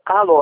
Alô?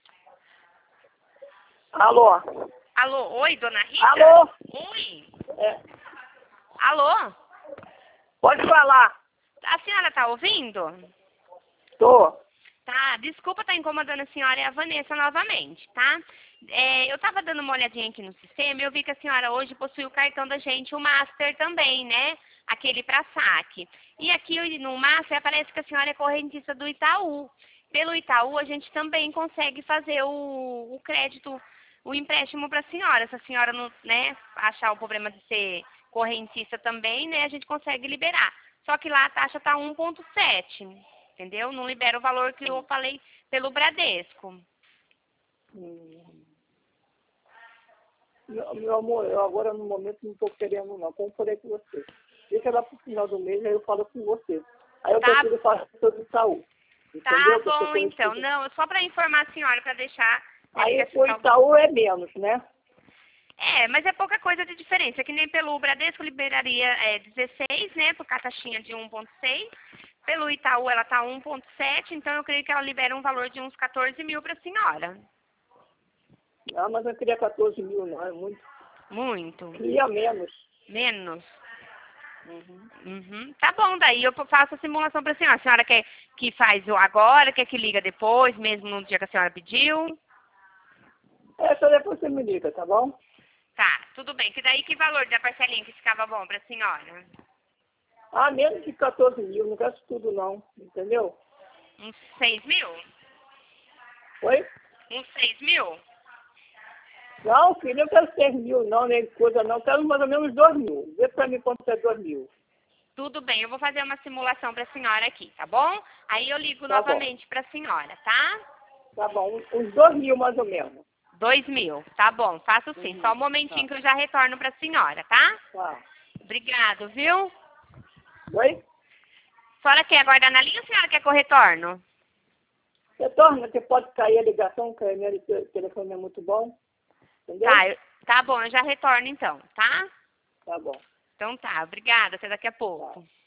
Alô? Alô, oi, dona Rita? Alô? Oi. É, Alô? pode falar. A senhora tá ouvindo? Tô. Tá, desculpa estar incomodando a senhora e a Vanessa novamente, tá? Eu tava dando uma olhadinha aqui no sistema e eu vi que a senhora hoje possui o cartão da gente, o Master também, né? Aquele para saque. E aqui no Master aparece que a senhora é correntista do Itaú. Pelo Itaú a gente também consegue fazer o crédito, o empréstimo para a senhora. Se a senhora não, né, achar o problema de ser correntista também, né, a gente consegue liberar. Só que lá a taxa tá 1,7. Entendeu? Não libera o valor que eu falei pelo Bradesco. Meu amor, eu agora no momento não estou querendo não. Como falei com você. Deixa lá pro final do mês, aí eu falo com você. Aí eu prefiro fazer sobre saúde. Tá Entendeu? bom, então. Não, só para informar a senhora, para deixar... Aí o Itaú é menos, né? É, mas é pouca coisa de diferença. Que nem pelo Bradesco liberaria 16, né? Por a taxinha de 1,6. Pelo Itaú ela tá 1,7, então eu creio que ela libera um valor de uns 14 mil para a senhora. Ah, mas eu queria 14 mil, não, é muito. Muito. Queria menos. Menos. Tá bom, daí eu faço a simulação para a senhora. A senhora quer que faz agora, quer que liga depois, mesmo no dia que a senhora pediu? Só depois você me liga, tá bom? Tá, tudo bem. Que daí que valor da parcelinha que ficava bom para a senhora? Ah, menos de 14 mil, não gasto tudo não, entendeu? Uns 6 mil? Oi? Uns 6 mil? Não, filho, eu quero 6 mil não, nem coisa não, eu quero mais ou menos 2 mil. Vê pra mim quanto é 2 mil. Tudo bem, eu vou fazer uma simulação para a senhora aqui, tá bom? Aí eu ligo Tá bom, novamente para a senhora, tá? tá bom, uns 2 mil mais ou menos. 2 mil, tá bom, faço sim. Só um momentinho que eu já retorno para a senhora, tá? Tá. Obrigado, viu? Oi? A senhora quer aguardar na linha ou a senhora quer que eu retorno? Retorna, você pode cair a ligação, que o meu telefone é muito bom, entendeu? Tá, tá bom, eu já retorno então, tá? Tá bom. Então tá, obrigada, até daqui a Tá. pouco.